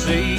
see.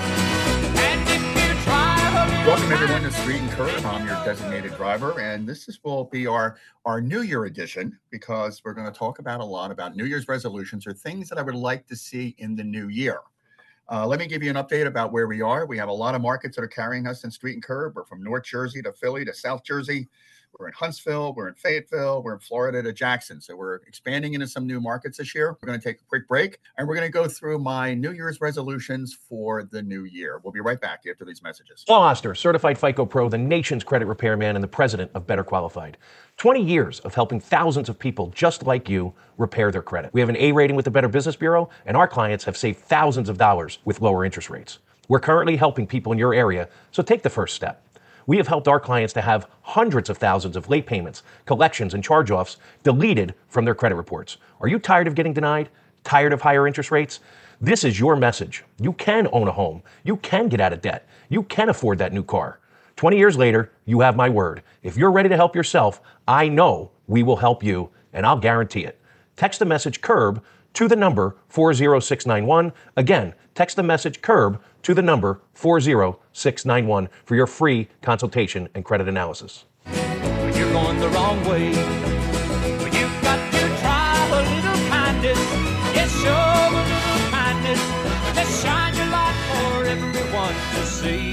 And if you try a little Welcome everyone to Street and Curb. I'm your designated driver, and will be our New Year edition because we're going to talk about a lot about New Year's resolutions or things that I would like to see in the new year. Let me give you an update about where we are. We have a lot of markets that are carrying us in Street and Curb. We're from North Jersey to Philly to South Jersey. We're in Huntsville, we're in Fayetteville, we're in Florida to Jackson. So we're expanding into some new markets this year. We're going to take a quick break, and we're going to go through my New Year's resolutions for the new year. We'll be right back after these messages. Paul Oster, certified FICO Pro, the nation's credit repairman and the president of Better Qualified. 20 years of helping thousands of people just like you repair their credit. We have an A rating with the Better Business Bureau, and our clients have saved thousands of dollars with lower interest rates. We're currently helping people in your area, so take the first step. We have helped our clients to have hundreds of thousands of late payments, collections, and charge-offs deleted from their credit reports. Are you tired of getting denied? Tired of higher interest rates? This is your message. You can own a home. You can get out of debt. You can afford that new car. 20 years later, you have my word. If you're ready to help yourself, I know we will help you, and I'll guarantee it. Text the message CURB to the number 40691. Again, text the message CURB to the number 40691 for your free consultation and credit analysis. when you're going the wrong way. Well, you've got to try a little kindness. Yes, show a little kindness. Just shine your light for everyone to see.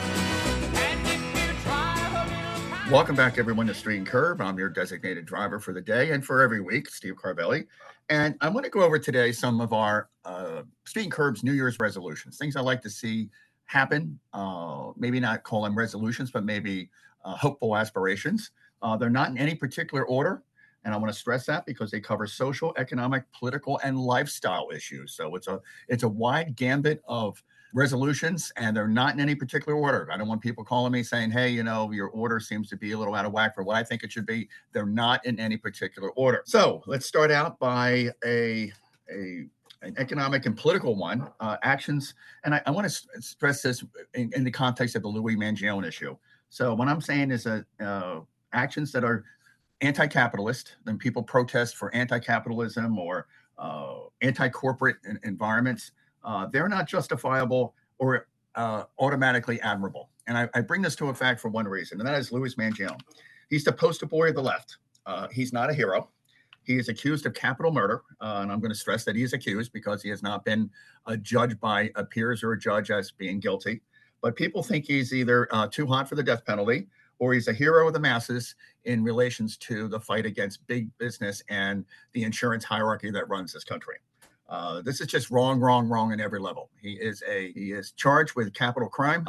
And if you try a little kindness. Welcome back, everyone, to Street and Curb. I'm your designated driver for the day and for every week, Steve Carvelli. And I want to go over today some of our Street and Curb's New Year's resolutions, things I like to see happen. Maybe not call them resolutions, but maybe hopeful aspirations. They're not in any particular order. And I want to stress that because they cover social, economic, political, and lifestyle issues. So it's a wide gambit of resolutions, and they're not in any particular order. I don't want people calling me saying, hey, your order seems to be a little out of whack for what I think it should be. They're not in any particular order. So let's start out by an economic and political one, actions. And I want to stress this in the context of the Louis Mangione issue. So what I'm saying is actions that are anti-capitalist, then people protest for anti-capitalism or anti-corporate environments. They're not justifiable or automatically admirable. And I bring this to a fact for one reason, and that is Louis Mangione. He's the poster boy of the left. He's not a hero. He is accused of capital murder, and I'm going to stress that he is accused because he has not been judged by peers or a judge as being guilty. But people think he's either too hot for the death penalty or he's a hero of the masses in relations to the fight against big business and the insurance hierarchy that runs this country. This is just wrong in every level. He is charged with capital crime.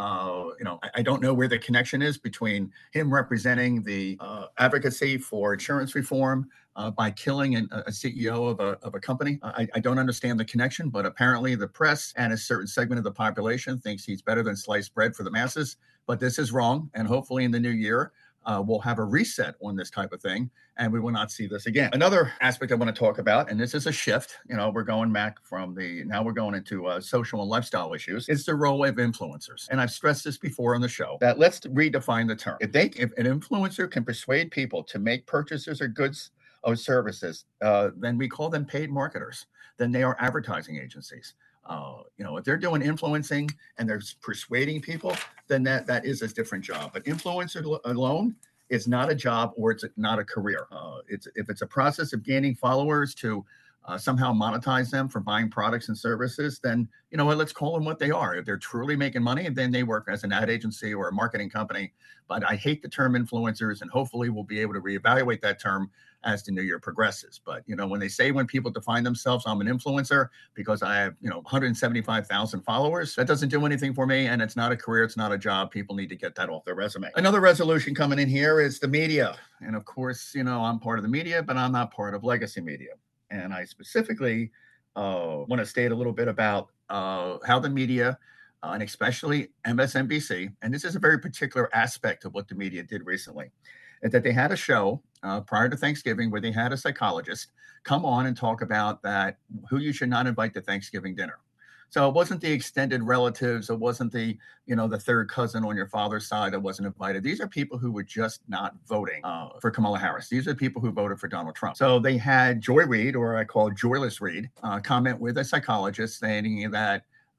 I don't know where the connection is between him representing the advocacy for insurance reform by killing a CEO of a company. I don't understand the connection, but apparently the press and a certain segment of the population thinks he's better than sliced bread for the masses. But this is wrong, and hopefully in the new year, we'll have a reset on this type of thing, and we will not see this again. Another aspect I want to talk about, and this is a shift, we're going back now we're going into social and lifestyle issues. It's the role of influencers. And I've stressed this before on the show, that let's redefine the term. If an influencer can persuade people to make purchases or goods or services, then we call them paid marketers. Then they are advertising agencies. If they're doing influencing and they're persuading people, then that is a different job. But influencer alone is not a job, or it's not a career. If it's a process of gaining followers to somehow monetize them for buying products and services, then let's call them what they are. If they're truly making money, then they work as an ad agency or a marketing company. But I hate the term influencers, and hopefully we'll be able to reevaluate that term as the new year progresses. But, when people define themselves, I'm an influencer because I have, 175,000 followers, that doesn't do anything for me. And it's not a career. It's not a job. People need to get that off their resume. Another resolution coming in here is the media. And of course, I'm part of the media, but I'm not part of legacy media. And I specifically want to state a little bit about how the media, and especially MSNBC, and this is a very particular aspect of what the media did recently, is that they had a show prior to Thanksgiving where they had a psychologist come on and talk about who you should not invite to Thanksgiving dinner. So it wasn't the extended relatives. It wasn't the third cousin on your father's side that wasn't invited. These are people who were just not voting for Kamala Harris. These are people who voted for Donald Trump. So they had Joy Reid, or I call Joyless Reid, comment with a psychologist saying that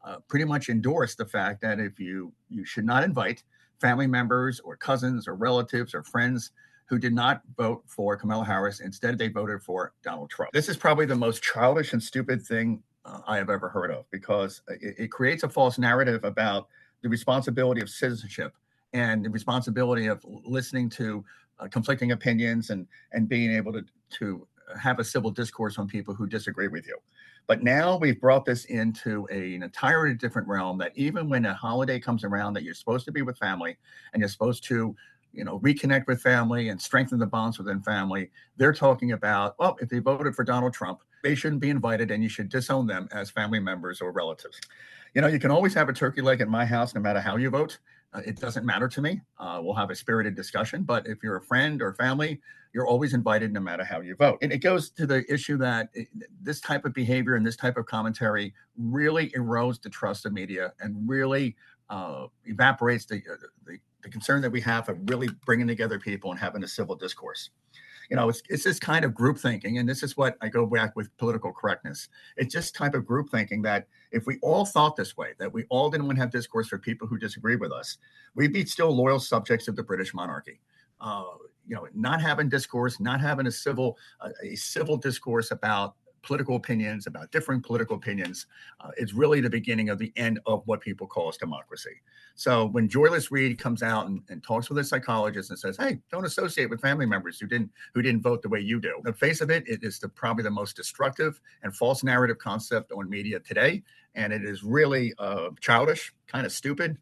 pretty much endorsed the fact that if you should not invite family members or cousins or relatives or friends who did not vote for Kamala Harris. Instead, they voted for Donald Trump. This is probably the most childish and stupid thing I have ever heard of, because it creates a false narrative about the responsibility of citizenship and the responsibility of listening to conflicting opinions and being able to have a civil discourse on people who disagree with you. But now we've brought this into an entirely different realm, that even when a holiday comes around that you're supposed to be with family and you're supposed to, reconnect with family and strengthen the bonds within family, they're talking about, well, if they voted for Donald Trump, they shouldn't be invited and you should disown them as family members or relatives. You can always have a turkey leg at my house, no matter how you vote. It doesn't matter to me. We'll have a spirited discussion. But if you're a friend or family, you're always invited, no matter how you vote. And it goes to the issue that this type of behavior and this type of commentary really erodes the trust of media and really evaporates the concern that we have of really bringing together people and having a civil discourse. It's this kind of group thinking, and this is what I go back with political correctness. It's just type of group thinking that if we all thought this way, that we all didn't want to have discourse for people who disagree with us, we'd be still loyal subjects of the British monarchy. Not having discourse, not having a civil discourse about political opinions, about different political opinions, is really the beginning of the end of what people call us democracy. So when Joyless Reed comes out and talks with a psychologist and says, hey, don't associate with family members who didn't vote the way you do. The face of it is probably the most destructive and false narrative concept on media today. And it is really childish, kind of stupid,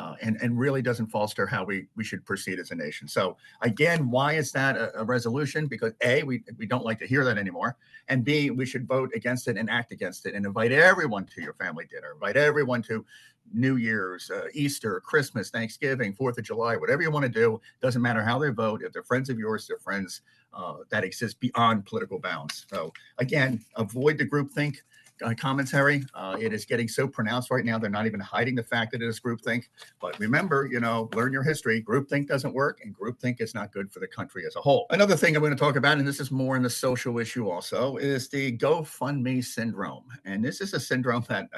and really doesn't foster how we should proceed as a nation. So again, why is that a resolution? Because A, we don't like to hear that anymore. And B, we should vote against it and act against it and invite everyone to your family dinner, invite everyone to New Year's, Easter, Christmas, Thanksgiving, 4th of July, whatever you want to do. Doesn't matter how they vote. If they're friends of yours, they're friends that exist beyond political bounds. So again, avoid the groupthink commentary. It is getting so pronounced right now. They're not even hiding the fact that it is groupthink. But remember, learn your history. Groupthink doesn't work, and groupthink is not good for the country as a whole. Another thing I'm going to talk about, and this is more in the social issue also, is the GoFundMe syndrome. And this is a syndrome that,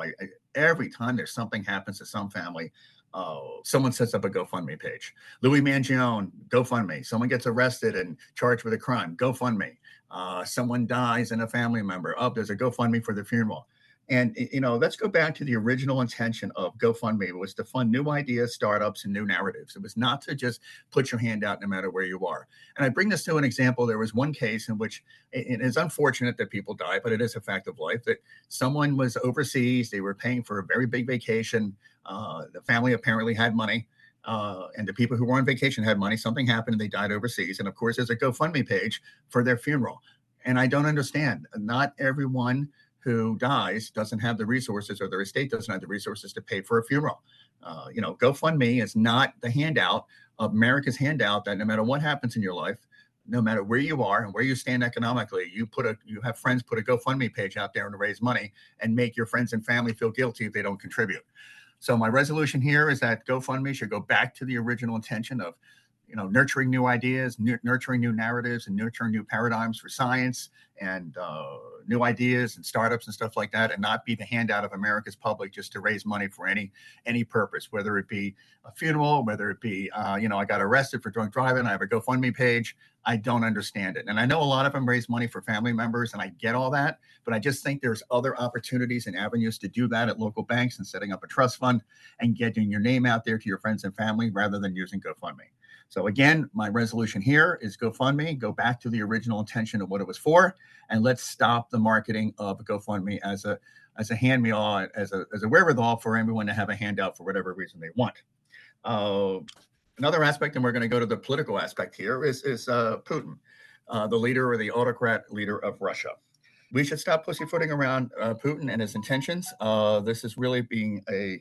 every time there's something happens to some family, someone sets up a GoFundMe page. Louis Mangione, GoFundMe. Someone gets arrested and charged with a crime, GoFundMe. Someone dies and a family member, there's a GoFundMe for the funeral. And, let's go back to the original intention of GoFundMe. It was to fund new ideas, startups, and new narratives. It was not to just put your hand out no matter where you are. And I bring this to an example. There was one case in which it is unfortunate that people die, but it is a fact of life, that someone was overseas. They were paying for a very big vacation. The family apparently had money. And the people who were on vacation had money. Something happened and they died overseas. And of course, there's a GoFundMe page for their funeral. And I don't understand. Not everyone who dies doesn't have the resources, or their estate doesn't have the resources to pay for a funeral. GoFundMe is not the handout of America's handout that no matter what happens in your life, no matter where you are and where you stand economically, you have friends put a GoFundMe page out there and raise money and make your friends and family feel guilty if they don't contribute. So my resolution here is that GoFundMe should go back to the original intention of, nurturing new ideas, nurturing new narratives, and nurturing new paradigms for science and new ideas and startups and stuff like that, and not be the handout of America's public just to raise money for any purpose, whether it be a funeral, whether it be, I got arrested for drunk driving. I have a GoFundMe page. I don't understand it. And I know a lot of them raise money for family members, and I get all that, but I just think there's other opportunities and avenues to do that at local banks and setting up a trust fund and getting your name out there to your friends and family rather than using GoFundMe. So again, my resolution here is GoFundMe, go back to the original intention of what it was for, and let's stop the marketing of GoFundMe as a hand-me-all, as a wherewithal for everyone to have a handout for whatever reason they want. Another aspect, and we're going to go to the political aspect here, is Putin, the leader or the autocrat leader of Russia. We should stop pussyfooting around Putin and his intentions. This is really being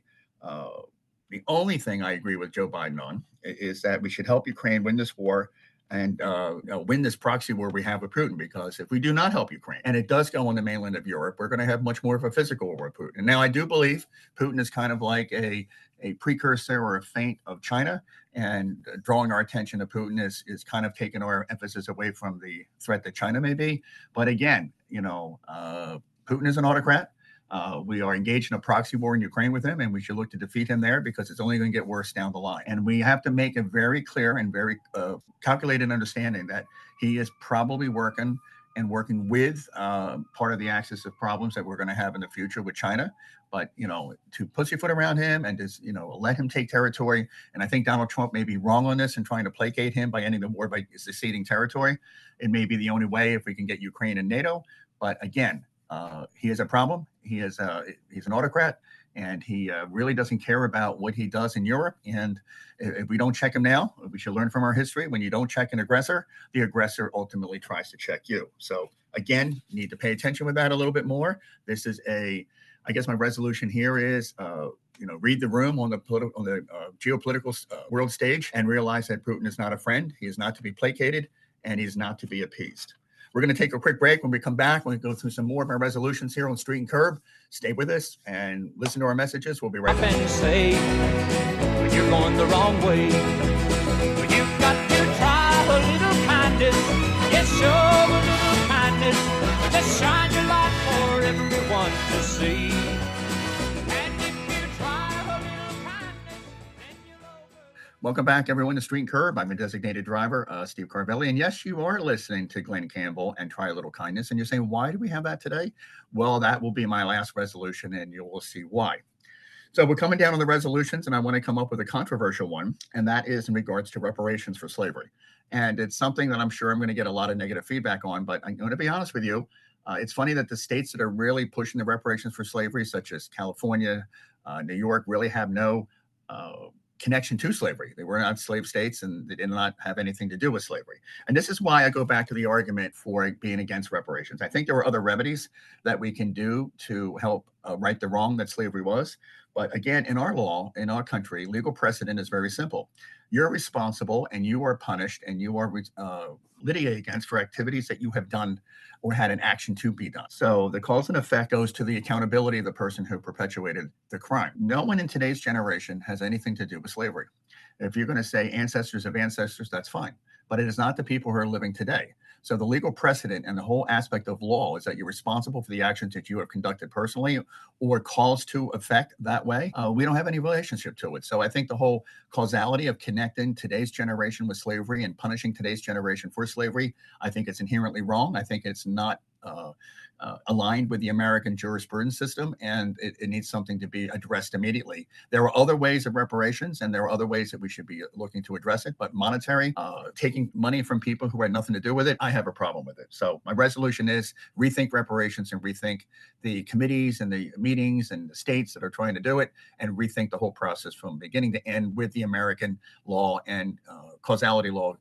the only thing I agree with Joe Biden on is that we should help Ukraine win this war and win this proxy war we have with Putin. Because if we do not help Ukraine, and it does go on the mainland of Europe, we're going to have much more of a physical war with Putin. Now, I do believe Putin is kind of like a precursor or a feint of China, and drawing our attention to Putin is kind of taking our emphasis away from the threat that China may be. But again, Putin is an autocrat. We are engaged in a proxy war in Ukraine with him, and we should look to defeat him there because it's only going to get worse down the line. And we have to make a very clear and very calculated understanding that he is probably working with part of the axis of problems that we're going to have in the future with China. But, to pussyfoot around him and just, let him take territory. And I think Donald Trump may be wrong on this and trying to placate him by ending the war by seceding territory. It may be the only way if we can get Ukraine and NATO. But again, he is a problem. He's an autocrat, and he really doesn't care about what he does in Europe. And if we don't check him now, we should learn from our history. When you don't check an aggressor, the aggressor ultimately tries to check you. So again, you need to pay attention with that a little bit more. This is I guess my resolution here is, read the room on the geopolitical world stage and realize that Putin is not a friend. He is not to be placated, and he's not to be appeased. We're going to take a quick break. When we come back, we'll go through some more of our resolutions here on Street and Curb. Stay with us and listen to our messages. We'll be right back. And say when you're going the wrong way, when you've got to try a little kindness, yes, show a little kindness, just shine your light for everyone to see. And if you try a little kindness, then you're over. Welcome back, everyone, to Street and Curb. I'm a designated driver, Steve Carvelli. And yes, you are listening to Glenn Campbell and Try a Little Kindness. And you're saying, why do we have that today? Well, that will be my last resolution, and you will see why. So we're coming down on the resolutions, and I want to come up with a controversial one, and that is in regards to reparations for slavery. And it's something that I'm sure I'm going to get a lot of negative feedback on, but I'm going to be honest with you. It's funny that the states that are really pushing the reparations for slavery, such as California, New York, really have no connection to slavery. They were not slave states, and they did not have anything to do with slavery. And this is why I go back to the argument for being against reparations. I think there are other remedies that we can do to help right the wrong that slavery was. But again, in our law, in our country, legal precedent is very simple. You're responsible, and you are punished, and you are litigated against for activities that you have done or had an action to be done. So the cause and effect goes to the accountability of the person who perpetuated the crime. No one in today's generation has anything to do with slavery. If you're going to say ancestors of ancestors, that's fine. But it is not the people who are living today. So the legal precedent and the whole aspect of law is that you're responsible for the actions that you have conducted personally or caused to affect that way. We don't have any relationship to it. So I think the whole causality of connecting today's generation with slavery and punishing today's generation for slavery, I think it's inherently wrong. I think it's not aligned with the American jurisprudence system, and it needs something to be addressed immediately. There are other ways of reparations, and there are other ways that we should be looking to address it, but monetary, taking money from people who had nothing to do with it, I have a problem with it. So my resolution is rethink reparations and rethink the committees and the meetings and the states that are trying to do it, and rethink the whole process from beginning to end with the American law and causality law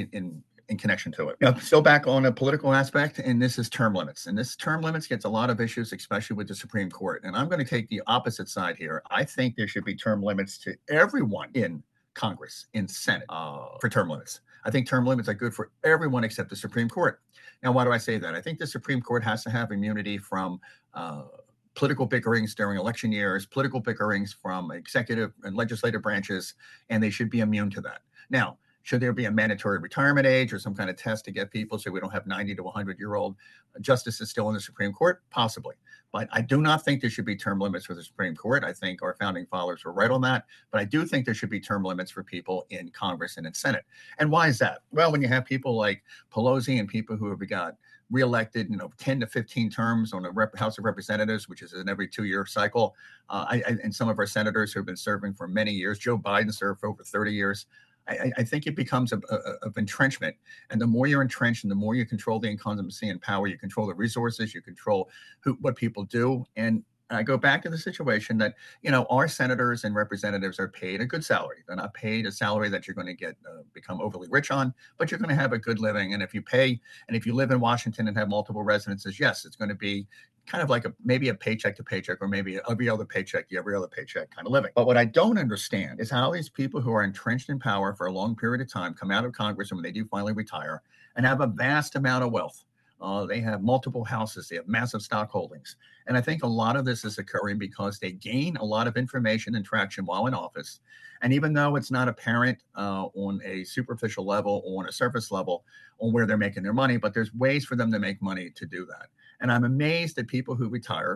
in connection to it. Now, still back on a political aspect, and this is term limits. And this term limits gets a lot of issues, especially with the Supreme Court. And I'm going to take the opposite side here. I think there should be term limits to everyone in Congress, in Senate, for term limits. I think term limits are good for everyone except the Supreme Court. Now, why do I say that? I think the Supreme Court has to have immunity from political bickerings during election years, political bickerings from executive and legislative branches, and they should be immune to that. Now, should there be a mandatory retirement age or some kind of test to get people so we don't have 90 to 100-year-old justices still in the Supreme Court? Possibly. But I do not think there should be term limits for the Supreme Court. I think our founding fathers were right on that. But I do think there should be term limits for people in Congress and in Senate. And why is that? Well, when you have people like Pelosi and people who have got reelected, 10 to 15 terms on the House of Representatives, which is an every 2-year cycle, and some of our senators who have been serving for many years, Joe Biden served for over 30 years, I think it becomes of entrenchment. And the more you're entrenched and the more you control the incumbency and power, you control the resources, you control what people do. And I go back to the situation that, our senators and representatives are paid a good salary. They're not paid a salary that you're going to become overly rich on, but you're going to have a good living. And if you live in Washington and have multiple residences, yes, it's going to be kind of like maybe a paycheck to paycheck, or maybe every other paycheck kind of living. But what I don't understand is how these people who are entrenched in power for a long period of time come out of Congress, and when they do finally retire, and have a vast amount of wealth. They have multiple houses. They have massive stock holdings. And I think a lot of this is occurring because they gain a lot of information and traction while in office. And even though it's not apparent on a superficial level or on a surface level on where they're making their money, but there's ways for them to make money to do that. And I'm amazed at people who retire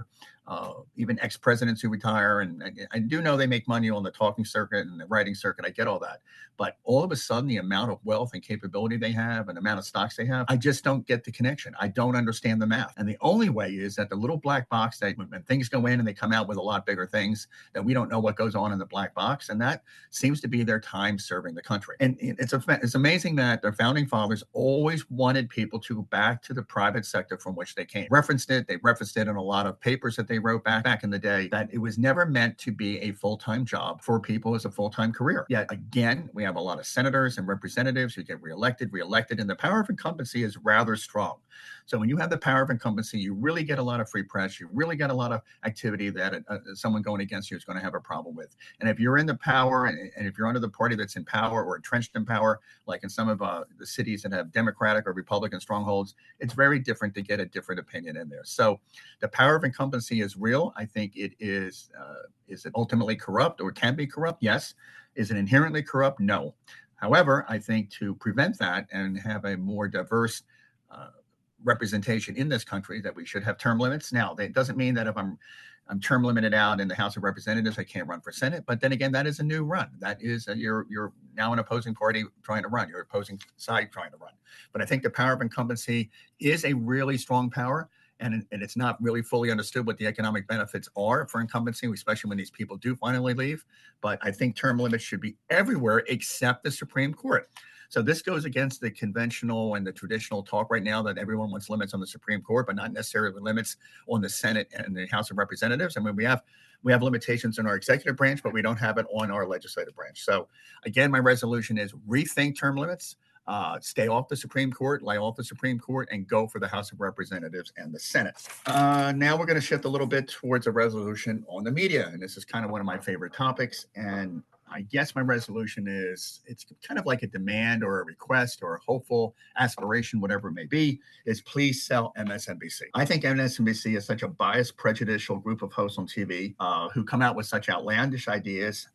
even ex-presidents who retire. And I do know they make money on the talking circuit and the writing circuit. I get all that. But all of a sudden, the amount of wealth and capability they have and the amount of stocks they have, I just don't get the connection. I don't understand the math. And the only way is that the little black box, that when things go in and they come out with a lot bigger things, that we don't know what goes on in the black box. And that seems to be their time serving the country. And it's amazing that their founding fathers always wanted people to go back to the private sector from which they came. They referenced it in a lot of papers that they wrote back in the day, that it was never meant to be a full-time job for people as a full-time career. Yet again, we have a lot of senators and representatives who get reelected, and the power of incumbency is rather strong. So when you have the power of incumbency, you really get a lot of free press. You really get a lot of activity that someone going against you is going to have a problem with. And if you're in the power, and if you're under the party that's in power or entrenched in power, like in some of the cities that have Democratic or Republican strongholds, it's very different to get a different opinion in there. So the power of incumbency is real. I think it is. Is it ultimately corrupt, or can be corrupt? Yes. Is it inherently corrupt? No. However, I think to prevent that and have a more diverse representation in this country, that we should have term limits. Now, that doesn't mean that if I'm term limited out in the House of Representatives, I can't run for Senate. But then again, that is a new run. That is you're now an opposing party trying to run. You're opposing side trying to run. But I think the power of incumbency is a really strong power. And it's not really fully understood what the economic benefits are for incumbency, especially when these people do finally leave. But I think term limits should be everywhere except the Supreme Court. So this goes against the conventional and the traditional talk right now that everyone wants limits on the Supreme Court, but not necessarily limits on the Senate and the House of Representatives. I mean, we have limitations in our executive branch, but we don't have it on our legislative branch. So again, my resolution is rethink term limits. Stay off the Supreme Court, lay off the Supreme Court, and go for the House of Representatives and the Senate. Now we're going to shift a little bit towards a resolution on the media. And this is kind of one of my favorite topics. And I guess my resolution is, it's kind of like a demand or a request or a hopeful aspiration, whatever it may be, is please sell MSNBC. I think MSNBC is such a biased, prejudicial group of hosts on TV who come out with such outlandish ideas,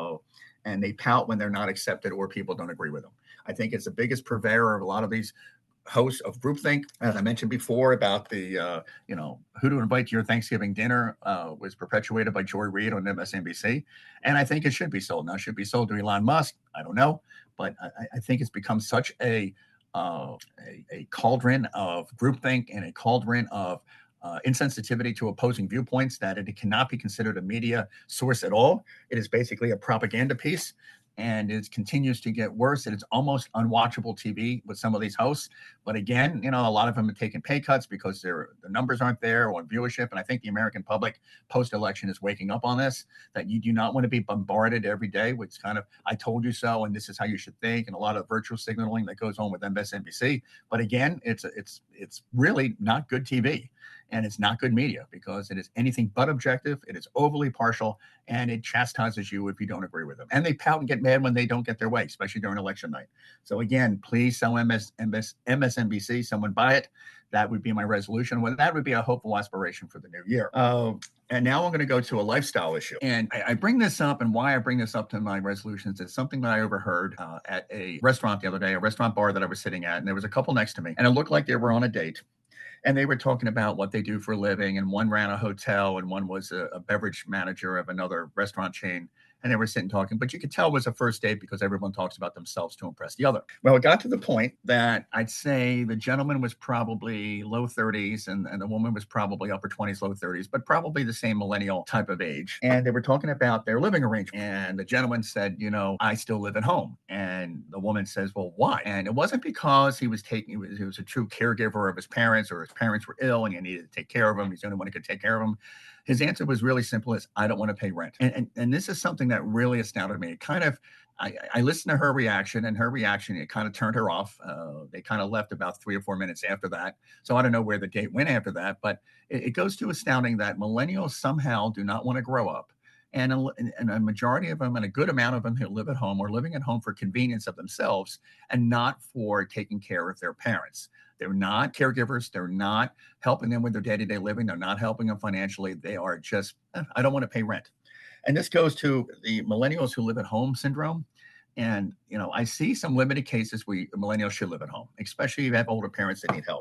and they pout when they're not accepted or people don't agree with them. I think it's the biggest purveyor of a lot of these hosts of groupthink. As I mentioned before about the, who to invite to your Thanksgiving dinner was perpetuated by Joy Reid on MSNBC. And I think it should be sold. Now, it should be sold to Elon Musk. I don't know. But I think it's become such a cauldron of groupthink and a cauldron of insensitivity to opposing viewpoints that it cannot be considered a media source at all. It is basically a propaganda piece. And it continues to get worse. And it's almost unwatchable TV with some of these hosts. But again, a lot of them are taking pay cuts because the numbers aren't there on viewership. And I think the American public post-election is waking up on this, that you do not want to be bombarded every day with kind of, I told you so, and this is how you should think, and a lot of virtual signaling that goes on with MSNBC. But again, it's really not good TV. And it's not good media because it is anything but objective. It is overly partial, and it chastises you if you don't agree with them. And they pout and get mad when they don't get their way, especially during election night. So again, please sell MSNBC. Someone buy it. That would be my resolution. Well, that would be a hopeful aspiration for the new year. And now I'm going to go to a lifestyle issue. And I bring this up, and why I bring this up to my resolutions is something that I overheard at a restaurant the other day, a restaurant bar that I was sitting at. And there was a couple next to me, and it looked like they were on a date. And they were talking about what they do for a living. And one ran a hotel, and one was a beverage manager of another restaurant chain. And they were sitting talking, but you could tell it was a first date because everyone talks about themselves to impress the other. Well, it got to the point that I'd say the gentleman was probably low 30s and the woman was probably upper 20s, low 30s, but probably the same millennial type of age. And they were talking about their living arrangement. And the gentleman said, I still live at home. And the woman says, well, why? And it wasn't because he was he was a true caregiver of his parents, or his parents were ill and he needed to take care of them. He's the only one who could take care of them. His answer was really simple: as I don't want to pay rent. And this is something that really astounded me. It kind of, I listened to her reaction, and her reaction, it kind of turned her off. They kind of left about 3 or 4 minutes after that. So I don't know where the date went after that, but it goes to astounding that millennials somehow do not want to grow up. And a majority of them, and a good amount of them who live at home, are living at home for convenience of themselves and not for taking care of their parents. They're not caregivers. They're not helping them with their day-to-day living. They're not helping them financially. They are just, I don't want to pay rent. And this goes to the millennials who live at home syndrome. And, I see some limited cases where millennials should live at home, especially if you have older parents that need help.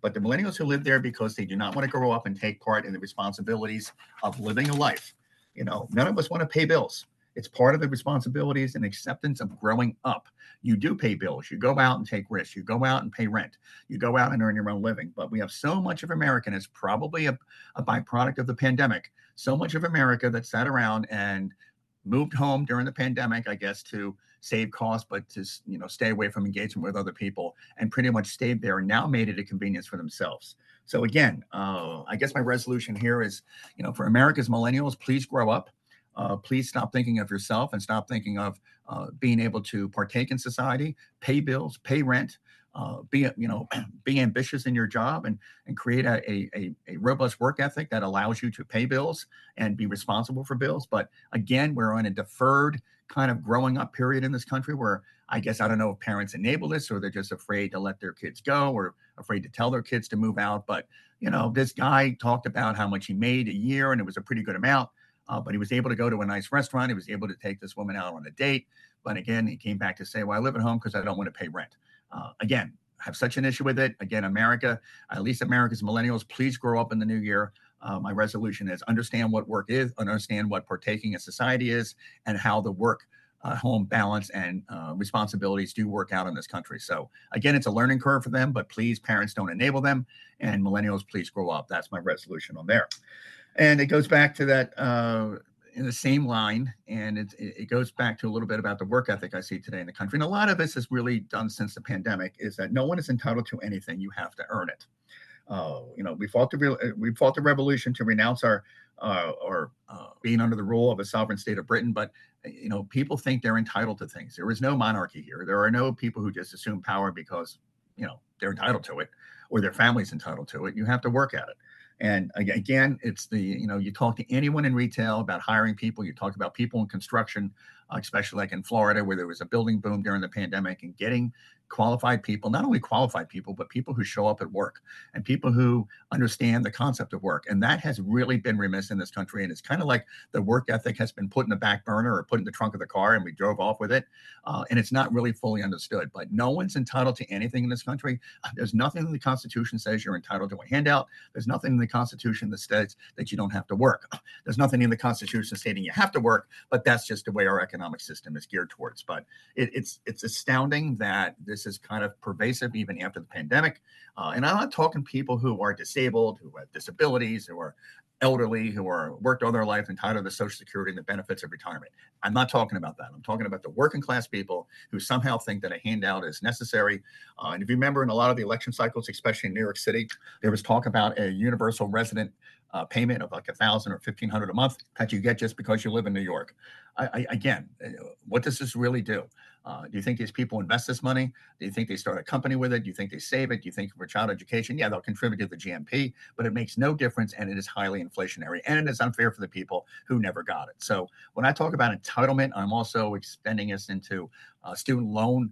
But the millennials who live there because they do not want to grow up and take part in the responsibilities of living a life. None of us want to pay bills. It's part of the responsibilities and acceptance of growing up. You do pay bills. You go out and take risks. You go out and pay rent. You go out and earn your own living. But we have so much of America, and it's probably a byproduct of the pandemic, so much of America that sat around and moved home during the pandemic, I guess, to save costs, but to stay away from engagement with other people, and pretty much stayed there and now made it a convenience for themselves. So again, I guess my resolution here is, for America's millennials, please grow up. Please stop thinking of yourself and stop thinking of being able to partake in society, pay bills, pay rent, be ambitious in your job and create a robust work ethic that allows you to pay bills and be responsible for bills. But again, we're on a deferred kind of growing up period in this country where I don't know if parents enable this or they're just afraid to let their kids go or afraid to tell their kids to move out. But, this guy talked about how much he made a year and it was a pretty good amount. But he was able to go to a nice restaurant. He was able to take this woman out on a date. But again, he came back to say, well, I live at home because I don't want to pay rent. Again, I have such an issue with it. Again, America, at least America's millennials, please grow up in the new year. My resolution is understand what work is, understand what partaking in society is, and how the work home balance and responsibilities do work out in this country. So again, it's a learning curve for them, but please, parents, don't enable them. And millennials, please grow up. That's my resolution on there. And it goes back to that in the same line, and it goes back to a little bit about the work ethic I see today in the country. And a lot of this is really done since the pandemic, is that no one is entitled to anything. You have to earn it. We fought the revolution to renounce our being under the rule of a sovereign state of Britain. But, people think they're entitled to things. There is no monarchy here. There are no people who just assume power because, they're entitled to it or their family's entitled to it. You have to work at it. And again, it's you talk to anyone in retail about hiring people. You talk about people in construction, especially like in Florida, where there was a building boom during the pandemic, and getting qualified people, not only qualified people, but people who show up at work and people who understand the concept of work. And that has really been remiss in this country. And it's kind of like the work ethic has been put in the back burner or put in the trunk of the car and we drove off with it. And it's not really fully understood, but no one's entitled to anything in this country. There's nothing in the Constitution says you're entitled to a handout. There's nothing in the Constitution that says that you don't have to work. There's nothing in the Constitution stating you have to work, but that's just the way our economic system is geared towards. But it's astounding that this is kind of pervasive even after the pandemic. And I'm not talking people who are disabled, who have disabilities, who are elderly, who are worked all their life entitled to Social Security and the benefits of retirement. I'm not talking about that. I'm talking about the working class people who somehow think that a handout is necessary. And if you remember in a lot of the election cycles, especially in New York City, there was talk about a universal resident payment of like $1,000 or $1,500 a month that you get just because you live in New York. Again, what does this really do? Do you think these people invest this money? Do you think they start a company with it? Do you think they save it? Do you think for child education? Yeah, they'll contribute to the GMP, but it makes no difference, and it is highly inflationary, and it is unfair for the people who never got it. So when I talk about entitlement, I'm also extending this into student loan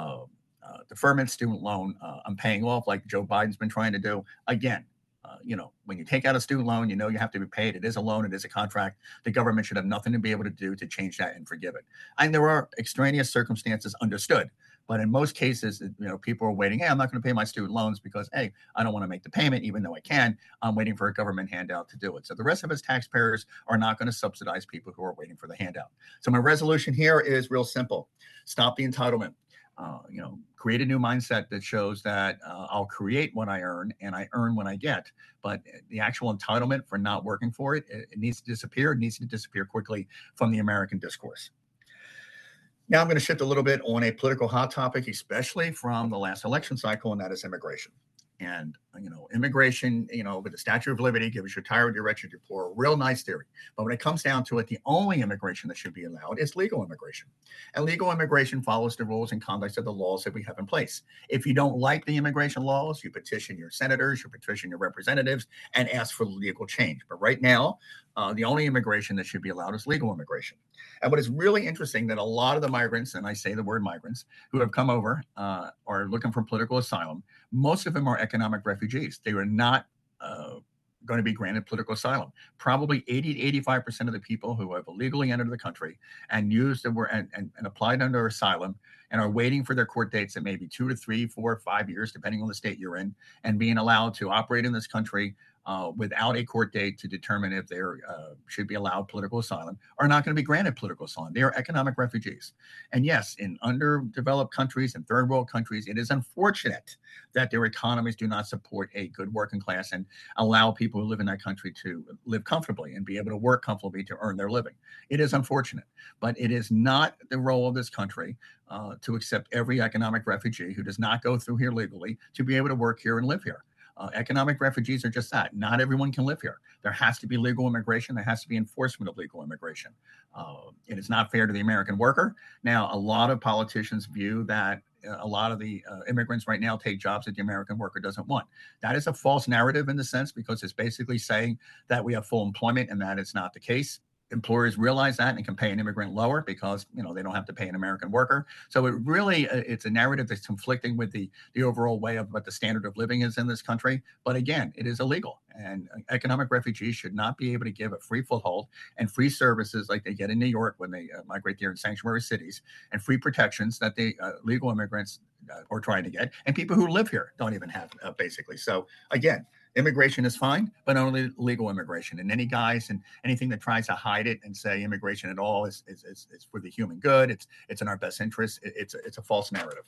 deferment, student loan I'm paying off like Joe Biden's been trying to do. Again, when you take out a student loan, you have to be paid. It is a loan. It is a contract. The government should have nothing to be able to do to change that and forgive it. And there are extraneous circumstances, understood. But in most cases, people are waiting. Hey, I'm not going to pay my student loans because, hey, I don't want to make the payment, even though I can. I'm waiting for a government handout to do it. So the rest of us taxpayers are not going to subsidize people who are waiting for the handout. So my resolution here is real simple. Stop the entitlement. Create a new mindset that shows that I'll create what I earn and I earn what I get. But the actual entitlement for not working for it, it needs to disappear. It needs to disappear quickly from the American discourse. Now I'm going to shift a little bit on a political hot topic, especially from the last election cycle, and that is immigration. And, immigration, with the Statue of Liberty, give us your tired, your wretched, your poor, real nice theory. But when it comes down to it, the only immigration that should be allowed is legal immigration. And legal immigration follows the rules and conduct of the laws that we have in place. If you don't like the immigration laws, you petition your senators, you petition your representatives, and ask for legal change. But right now, the only immigration that should be allowed is legal immigration. And what is really interesting that a lot of the migrants, and I say the word migrants, who have come over are looking for political asylum, most of them are economic refugees. They were not going to be granted political asylum. Probably 80 to 85% of the people who have illegally entered the country and used and applied under asylum and are waiting for their court dates at maybe 2 to 3, 4, 5 years, depending on the state you're in, and being allowed to operate in this country without a court date to determine if they should be allowed political asylum, are not going to be granted political asylum. They are economic refugees. And yes, in underdeveloped countries and third world countries, it is unfortunate that their economies do not support a good working class and allow people who live in that country to live comfortably and be able to work comfortably to earn their living. It is unfortunate, but it is not the role of this country to accept every economic refugee who does not go through here legally to be able to work here and live here. Economic refugees are just that. Not everyone can live here. There has to be legal immigration. There has to be enforcement of legal immigration. It is not fair to the American worker. Now, a lot of politicians view that a lot of the immigrants right now take jobs that the American worker doesn't want. That is a false narrative in the sense because it's basically saying that we have full employment and that it's not the case. Employers realize that and can pay an immigrant lower because, they don't have to pay an American worker. So it's a narrative that's conflicting with the overall way of what the standard of living is in this country. But again, it is illegal, and economic refugees should not be able to give a free foothold and free services like they get in New York when they migrate there in sanctuary cities, and free protections that the legal immigrants are trying to get, and people who live here don't even have basically. So again, immigration is fine, but only legal immigration. And any guys and anything that tries to hide it and say immigration at all is for the human good, it's in our best interest, it's a false narrative.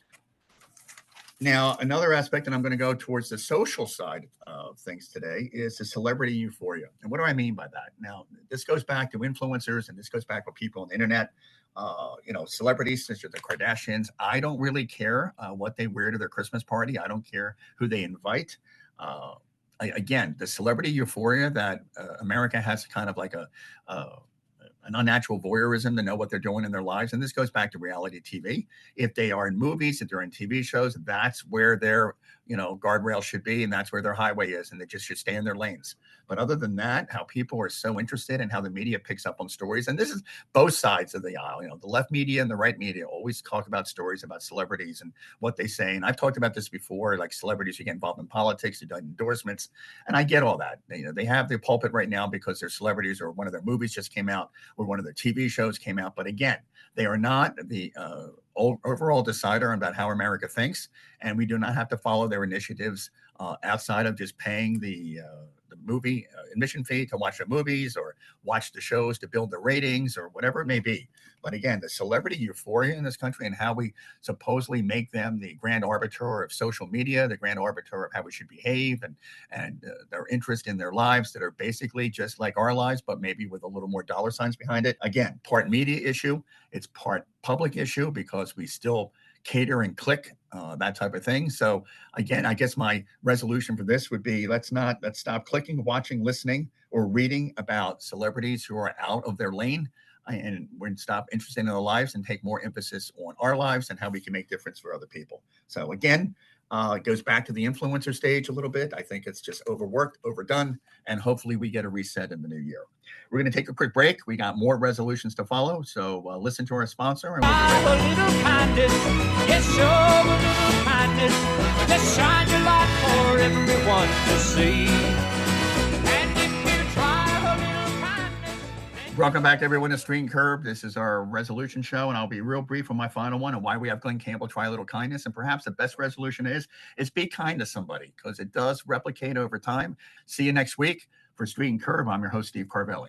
Now, another aspect, and I'm going to go towards the social side of things today, is the celebrity euphoria. And what do I mean by that? Now, this goes back to influencers, and this goes back with people on the internet. Celebrities such as the Kardashians. I don't really care what they wear to their Christmas party. I don't care who they invite. Again, the celebrity euphoria that America has kind of like an unnatural voyeurism to know what they're doing in their lives. And this goes back to reality TV. If they are in movies, if they're in TV shows, that's where their guardrail should be, and that's where their highway is, and they just should stay in their lanes. But other than that, how people are so interested in how the media picks up on stories, and this is both sides of the aisle. The left media and the right media always talk about stories about celebrities and what they say. And I've talked about this before, like celebrities who get involved in politics, who do endorsements, and I get all that. They have the pulpit right now because they're celebrities, or one of their movies just came out, or one of their TV shows came out. But again, they are not the overall decider about how America thinks, and we do not have to follow their initiatives outside of just paying the movie admission fee to watch the movies or watch the shows to build the ratings or whatever it may be. But again, the celebrity euphoria in this country and how we supposedly make them the grand arbiter of social media, the grand arbiter of how we should behave, and their interest in their lives that are basically just like our lives, but maybe with a little more dollar signs behind it. Again, part media issue, it's part public issue because we still cater and click, that type of thing. So again, I guess my resolution for this would be let's stop clicking, watching, listening, or reading about celebrities who are out of their lane, and we're going to stop interested in their lives and take more emphasis on our lives and how we can make difference for other people. So again, it goes back to the influencer stage a little bit. I think it's just overworked, overdone, and hopefully we get a reset in the new year. We're going to take a quick break. We got more resolutions to follow, so listen to our sponsor. And we'll be right back. A little kindness, yes, show a little kindness. Just shine your light for everyone to see. And if you try a little kindness. Welcome back, everyone, to Street and Curb. This is our resolution show, and I'll be real brief on my final one and why we have Glenn Campbell try a little kindness. And perhaps the best resolution is be kind to somebody because it does replicate over time. See you next week. For Street and Curb, I'm your host, Steve Carvelli.